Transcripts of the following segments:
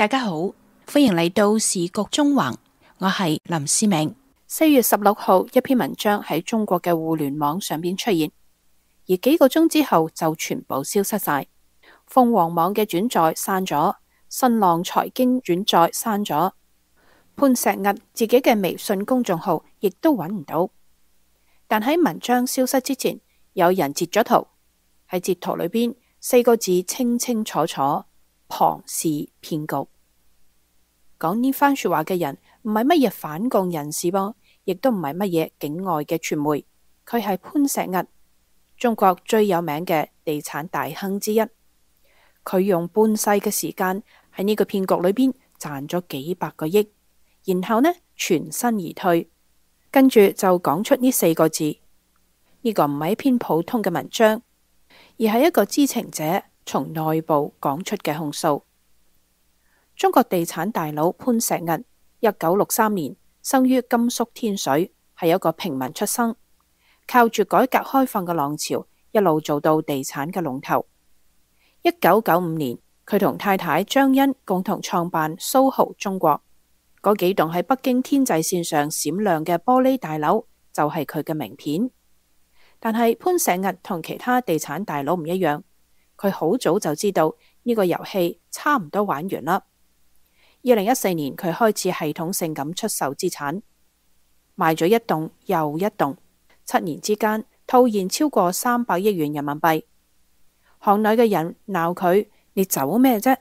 大家好，歡迎嚟到時局中橫，我係林思明。4月16號，一篇文章喺中國嘅互聯網上邊出現，而幾個鐘之後就全部消失晒。鳳凰網嘅轉載刪咗，新浪財經轉載刪咗，潘石屹自己嘅微信公眾號亦都揾唔到。但喺文章消失之前，有人截咗圖，喺截圖裏邊4個字清清楚楚：龐氏騙局。講呢番說話嘅人唔係乜嘢反共人士噃，亦都唔係乜嘢境外嘅傳媒，佢係潘石屹，中國最有名嘅地產大亨之一。佢用半世嘅時間喺呢個騙局裏邊賺咗幾百個億，然後呢全身而退，跟住就講出呢4個字。呢個唔係一篇普通嘅文章，而係一個知情者從內部講出嘅控訴。中國地產大佬潘石屹1963年生於甘肅天水，係一個平民出生，靠住改革開放嘅浪潮一路做到地產嘅龍頭。1995年，佢同太太張欣共同創辦蘇豪中國，嗰幾棟喺北京天際線上閃亮嘅玻璃大樓就係佢嘅名片。但係潘石屹同其他地產大佬唔一樣，佢好早就知道呢個遊戲差唔多玩完啦。2014年，佢開始系統性咁出售資產，賣咗一棟又一棟，7年之間套現超過300億元人民幣。行內嘅人鬧佢：你走咩啫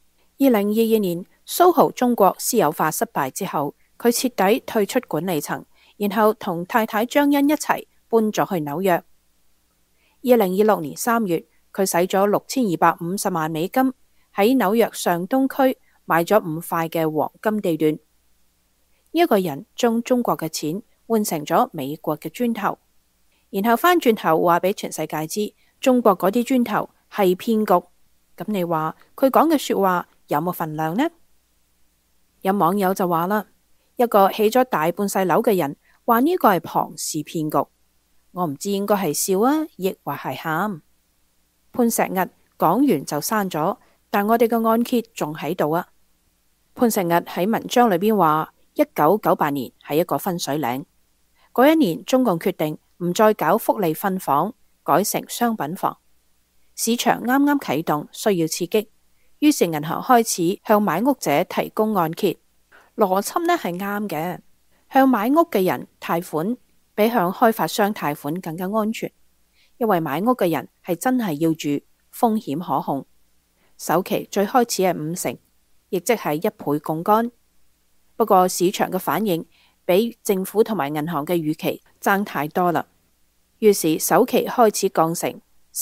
？2022年，蘇豪中國私有化失敗之後，佢徹底退出管理層，然後同太太張欣一齊搬咗去紐約。2026年3月，佢使咗6250萬美金喺紐約上東區買咗5塊嘅黃金地段。一個人將中國嘅錢換成咗美國嘅磚頭，然後翻轉頭話俾全世界知中國嗰啲磚頭係騙局。咁你話佢講嘅說話有冇份量呢？有網友就話啦，一個起咗大半世樓嘅人話呢個係龐氏騙局，我唔知應該係笑啊，亦或係喊。潘石屹講完就刪咗，但我哋嘅按揭仲喺度啊。潘石屹喺文章裏邊話，1998年係一個分水嶺。嗰一年，中共決定唔再搞福利分房，改成商品房。市場啱啱啟動，需要刺激，於是銀行開始向買屋者提供按揭。邏輯呢係啱嘅，向買屋嘅人貸款比向開發商貸款更加安全，因為買屋嘅人係真係要住，風險可控。首期最開始係50%，亦即係1倍槓桿。不過市場嘅反應比政府同埋銀行嘅預期爭太多啦，於是首期開始降成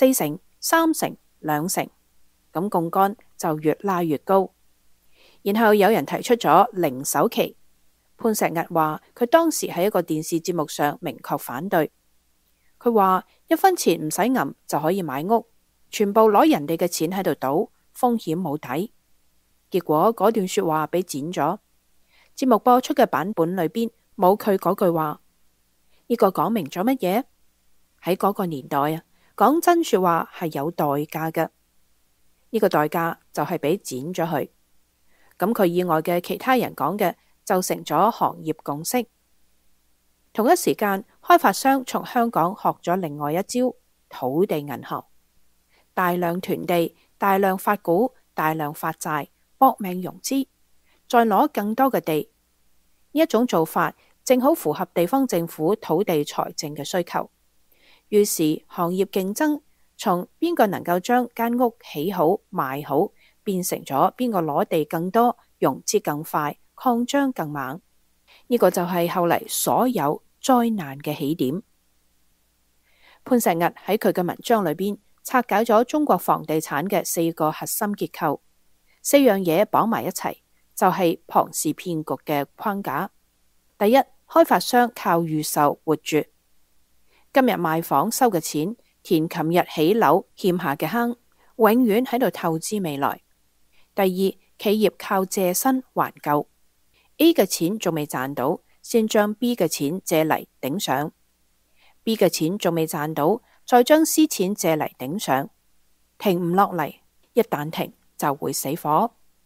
4%、3%、2%，咁槓桿就越拉越高。然後有人提出咗零首期，潘石屹話佢當時喺一個電視節目上明確反對。佢話1分錢唔使揞就可以買屋，全部攞人哋嘅錢喺度賭，風險冇底。結果嗰段說話被剪咗，節目播出嘅版本裏邊冇佢嗰句話。呢個講明咗乜嘢？喺嗰個年代啊，講真說話係有代價嘅。呢個代價就係被剪咗去。咁佢以外嘅其他人講嘅就成咗行業共識。同一時間，開發商從香港學咗另外一招土地銀行，大量囤地、大量發股、大量發債，搏命融資，再攞更多嘅地。呢一種做法正好符合地方政府土地財政嘅需求。於是行業競爭從邊個能夠將間屋起好賣好，變成咗邊個攞地更多、融資更快、擴張更猛。呢個就係後嚟所有災難嘅起點。潘石屹喺佢嘅文章裏邊拆解咗中國房地產嘅4個核心結構，4樣嘢綁埋一齊，就係龐氏騙局嘅框架。第一，開發商靠預售活住，今日賣房收嘅錢填琴日起樓欠下嘅坑，永遠喺度透支未來。第二，企業靠借新還舊， A 嘅錢仲未賺到，先將 B 嘅錢借嚟頂上， B 嘅錢仲未賺到，再將 C 錢借嚟頂上，停唔落嚟，一旦停就會死火。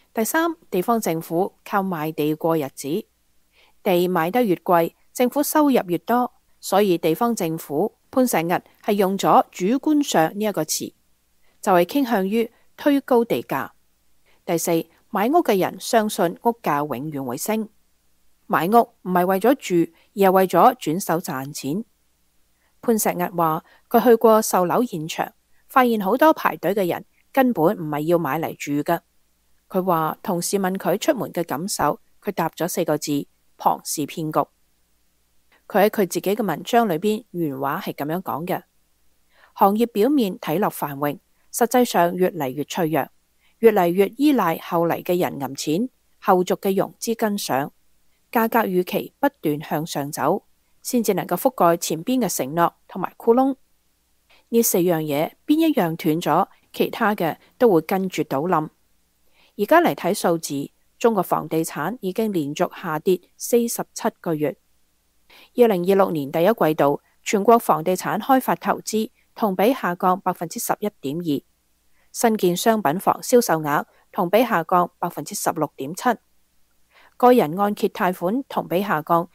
第三，地方政府靠賣地過日子，地賣得越貴，政府收入越多，所以地方政府潘石屹係用咗主觀上呢一個詞，就係傾向於推高地價。第四，買屋嘅人相信屋價永遠會升，買屋唔係為咗住，而係為咗轉手賺錢。潘石屹話佢去過售樓現場，發現好多排隊嘅人根本唔係要買嚟住㗎。佢話同事問佢出門嘅感受，佢答咗4個字：龐氏騙局。佢喺佢自己嘅文章裏邊原話係咁樣講嘅：行業表面睇落繁榮，實際上越嚟越脆弱，越嚟越依賴後嚟嘅人揞錢，後續嘅融資跟上，價格預期不斷向上走，先至能夠覆蓋前邊嘅承諾同埋窟窿。呢4樣嘢邊一樣斷咗，其他嘅都會跟住倒冧。而家嚟睇數字，中國房地產已經連續下跌47個月。2026年第一季度，全國房地產開發投資同比下降11.2%，新建商品房銷售額同比下降16.7%，個人按揭貸款同比下降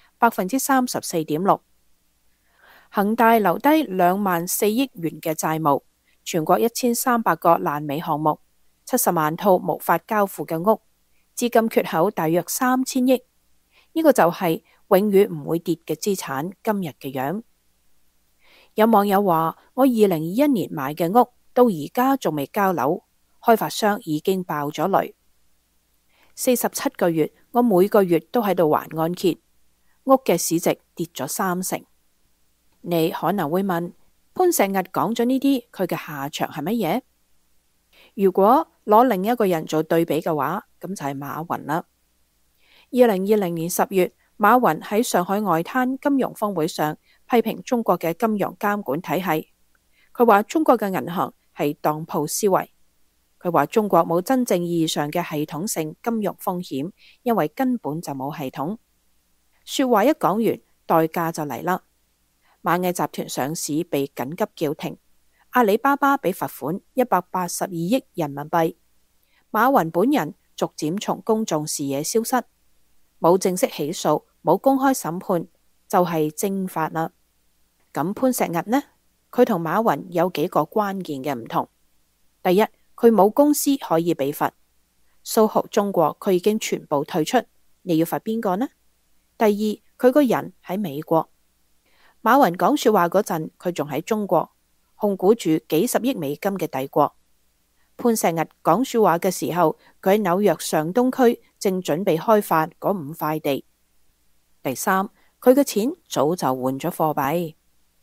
34.6%。恒大留低24000億元嘅債務，全國1300個爛尾項目，70萬套無法交付嘅屋，資金缺口大約3000億。呢個就係永遠唔會跌嘅資產今日嘅樣。有網友話：我2021年買嘅屋到而家仲未交樓，開發商已經爆咗雷。47個月，我每個月都喺度還按揭，屋嘅市值跌咗30%。你可能會問，潘石屹講咗呢啲，佢嘅下場係乜嘢？如果攞另一個人做對比嘅話，咁就係馬雲啦。2020年10月，馬雲喺上海外灘金融峰會上批評中國嘅金融監管體系。佢話中國嘅銀行係當鋪思維。佢話中國冇真正意義上嘅系統性金融風險，因為根本就冇系統。說話一講完，代價就嚟啦。螞蟻集團上市被緊急叫停，阿里巴巴被罰款182億人民幣。馬雲本人逐漸從公眾視野消失，冇正式起訴，冇公開審判，就係蒸發啦。咁潘石屹呢？佢同馬雲有幾個關鍵嘅唔同。第一，佢冇公司可以被罰，蘇豪中國佢已經全部退出，你要罰邊個呢？第二，佢個人喺美國。馬雲講說話嗰陣，佢仲喺中國控股住幾十億美金嘅帝國。潘石屹講說話嘅時候，佢喺紐約上東區正準備開發嗰5塊地。第三，佢嘅錢早就換咗貨幣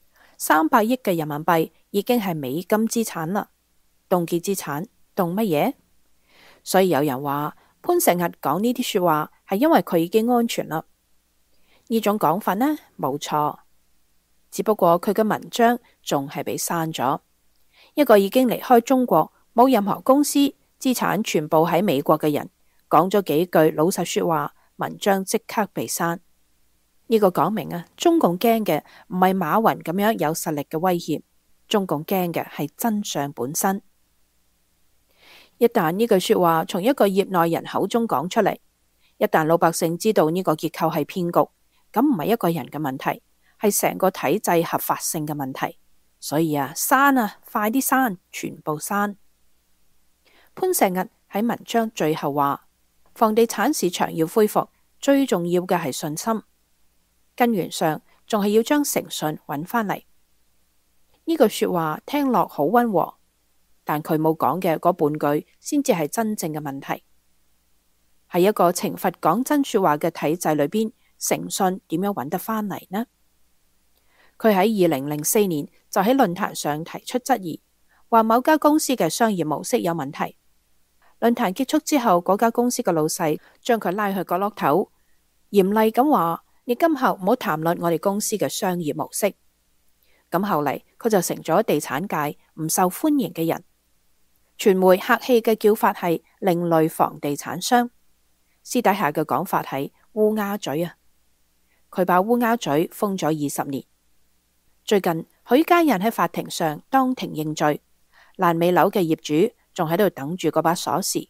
，300億嘅人民幣已經係美金資產啦。凍結資產凍乜嘢？所以有人話潘石屹講呢啲說話係因為佢已經安全啦。呢種講法呢，冇錯。只不過佢嘅文章仲係被刪咗。一個已經離開中國，冇任何公司，資產全部喺美國嘅人，講咗幾句老實說話，文章即刻被刪。呢個講明啊，中共驚嘅唔係馬雲咁樣有實力嘅威脅，中共驚嘅係真相本身。一旦呢句說話從一個業內人口中講出嚟，一旦老百姓知道呢個結構係騙局，咁唔係一個人嘅問題，係成個體制合法性嘅問題。所以啊，刪啊，快啲刪，全部刪。潘石屹喺文章最後話，房地產市場要恢復，最重要嘅係信心，根源上仲係要將誠信揾返嚟。呢句說話聽落好溫和，但佢冇講嘅嗰半句先至係真正嘅問題。喺一個懲罰講真說話嘅體制裏邊，誠信點樣揾得返嚟呢？佢喺2004年就喺論壇上提出質疑，話某家公司嘅商業模式有問題。論壇結束之後，嗰家公司嘅老細將佢拉去角落頭，嚴厲咁話：你今後唔好談論我哋公司嘅商業模式。咁後嚟佢就成咗地產界唔受歡迎嘅人。傳媒客氣嘅叫法係另類房地產商，私底下嘅講法係烏鴉嘴啊！佢把烏鴉嘴封咗20年。最近許家印喺法庭上當庭認罪，爛尾樓嘅業主仲喺度等住嗰把鎖匙，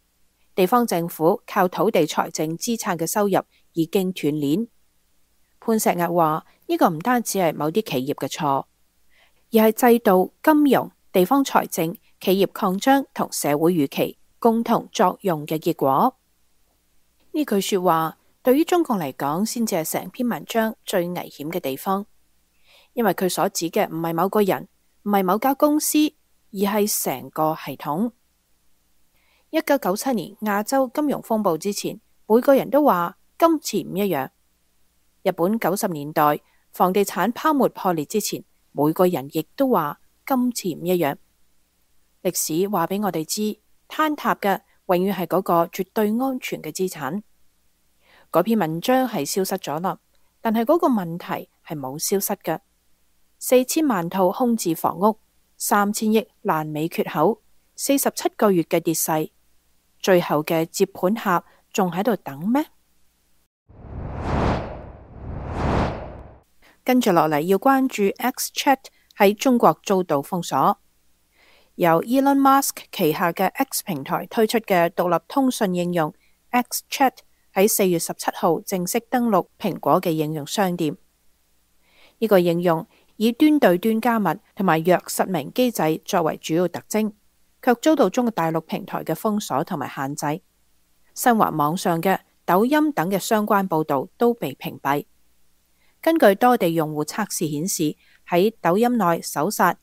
地方政府靠土地財政資產嘅收入已經斷鏈。潘石屹話：呢個唔單止係某啲企業嘅錯，而係制度、金融、地方財政、企業擴張同社會預期共同作用嘅結果。呢句說話對於中共嚟講，先至係成篇文章最危險嘅地方，因為佢所指嘅唔係某個人，唔係某家公司，而係成個系統。1997年亞洲金融風暴之前，每個人都話今次唔一樣。日本90年代房地產泡沫破裂之前，每個人亦都話今次唔一樣。歷史話俾我哋知，坍塌嘅永遠係嗰個絕對安全嘅資產。嗰篇文章係消失咗啦，但係嗰個問題係冇消失嘅。4000萬套空置房屋，3000億爛尾缺口，47個月嘅跌勢，最後嘅接盤俠仲喺度等咩？跟住落嚟要關注 XChat 喺中國遭到封鎖。由 Elon Musk 旗下嘅 X 平台推出嘅獨立通訊應用 XChat 喺4月17號正式登陸蘋果嘅應用商店。呢個應用以端對端加密同埋弱實名機制作為主要特徵，卻遭到中國大陸平台嘅封鎖同埋限制。新華網上嘅抖音等嘅相關報導都被屏蔽。根據多地用戶測試顯示，喺抖音內搜索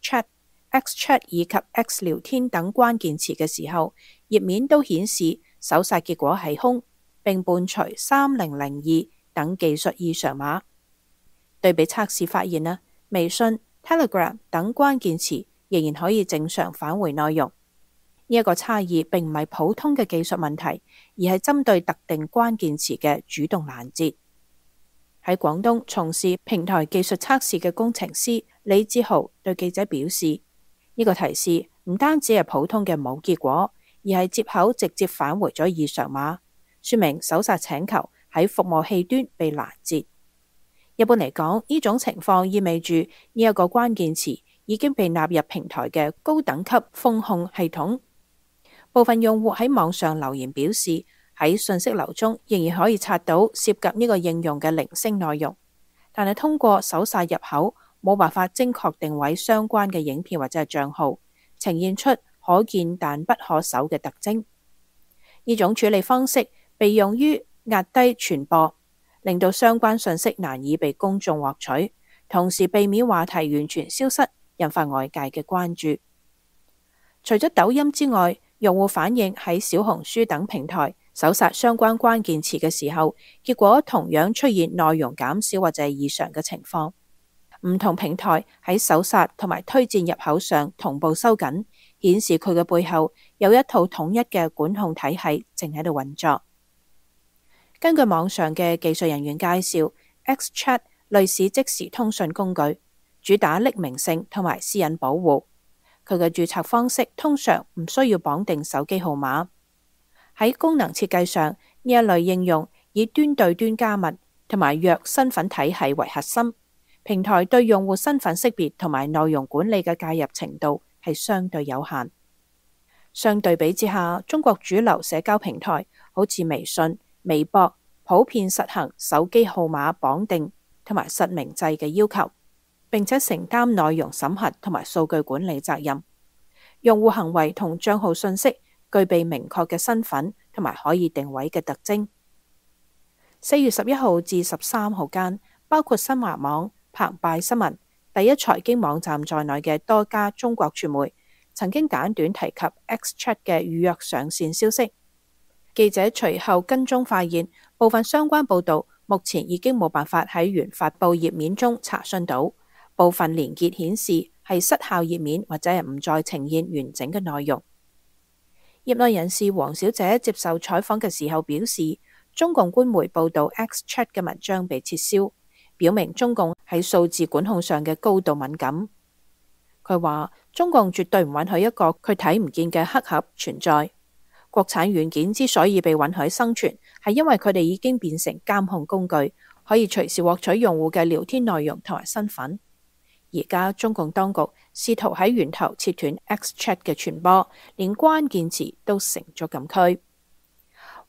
XChat 以及 X 聊天等關鍵詞嘅時候，頁面都顯示搜索結果係空，並伴隨3002等技術異常碼。對比測試發現微信、Telegram 等關鍵詞仍然可以正常返回內容。呢一個差異並唔係普通嘅技術問題，而係針對特定關鍵詞嘅主動攔截。喺廣東從事平台技術測試嘅工程師李志豪對記者表示，呢個提示唔單止係普通嘅冇結果，而係接口直接返回咗異常碼，說明搜索請求喺服務器端被攔截。一般嚟講，呢種情況意味住呢一個關鍵詞已經被納入平台嘅高等級風控系統。部分用戶喺網上留言表示，喺信息流中仍然可以刷到涉及呢個應用嘅零星內容，但係通過搜索入口冇辦法精確定位相關嘅影片或者係賬號，呈現出可見但不可搜嘅特徵。呢種處理方式被用於壓低傳播，令到相關信息難以被公眾獲取，同時避免話題完全消失，引發外界嘅關注。除咗抖音之外，用戶反映喺小紅書等平台搜索相關關鍵詞嘅時候，結果同樣出現內容減少或者係異常嘅情況。唔同平台喺搜索同埋推薦入口上同步收緊，顯示佢嘅背後有一套統一嘅管控體系正喺度運作。根據網上嘅技術人員介紹，XChat 類似即時通訊工具，主打匿名性同埋私隱保護。佢嘅註冊方式通常唔需要綁定手機號碼。喺功能設計上，呢一類應用以端對端加密同埋弱身份體系為核心。平台對用戶身份識別同埋內容管理嘅介入程度係相對有限。相對比之下，中國主流社交平台好似微信、微博，普遍實行手機號碼綁定同埋實名制嘅要求，並且承擔內容審核同埋數據管理責任。用戶行為同賬號信息具備明確嘅身份同埋可以定位嘅特徵。4月11號至13號間，包括新華網、澎湃新聞、第一財經網站在內嘅多家中國傳媒曾經簡短提及 XChat 嘅預約上線消息。記者隨後跟蹤發現，部分相關報導目前已經冇辦法喺原發布頁面中查詢到，部分連結顯示係失效頁面或者係唔再呈現完整嘅內容。業內人士黃小姐接受採訪嘅時候表示，中共官媒報導 XChat 嘅文章被撤銷，表明中共喺數字管控上嘅高度敏感。佢話中共絕對唔允許一個佢睇唔見嘅黑盒存在。國產軟件之所以被允許生存，係因為佢哋已經變成監控工具，可以隨時獲取用戶嘅聊天內容同埋身份。而家中共當局試圖喺源頭切斷 XChat 嘅傳播，連關鍵詞都成咗禁區。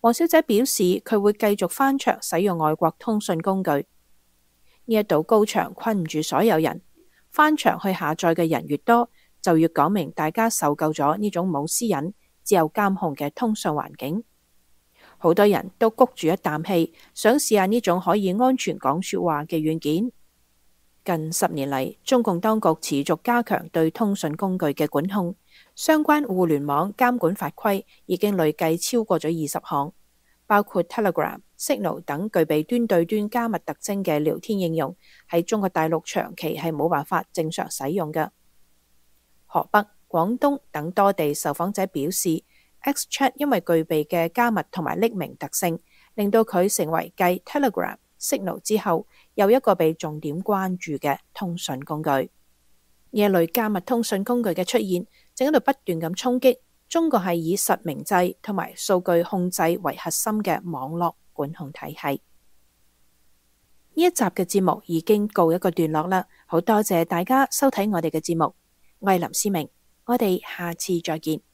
黃小姐表示佢會繼續翻牆使用外國通訊工具。呢一堵高牆困唔住所有人，翻牆去下載嘅人越多，就越講明大家受夠咗呢種冇私隱、只有監控嘅通訊環境。好多人都谷住一啖氣，想試下呢種可以安全講說話嘅軟件。近10年嚟，中共當局持續加強對通訊工具嘅管控，相關互聯網監管法規已經累計超過咗20項，包括 Telegram、Signal 等具備端對端加密特徵嘅聊天應用，喺中國大陸長期係冇辦法正常使用嘅。河北、廣東等多地受訪者表示，XChat 因為具備嘅加密同埋匿名特性，令到佢成為繼 Telegram、Signal 之後又一個被重點關注嘅通訊工具。呢一類加密通訊工具嘅出現，正喺度不斷咁衝擊中國係以實名制同埋數據控制為核心嘅網絡管控體系。呢一集嘅節目已經告一個段落啦，好多謝大家收睇我哋嘅節目。我係林思明，我哋下次再見。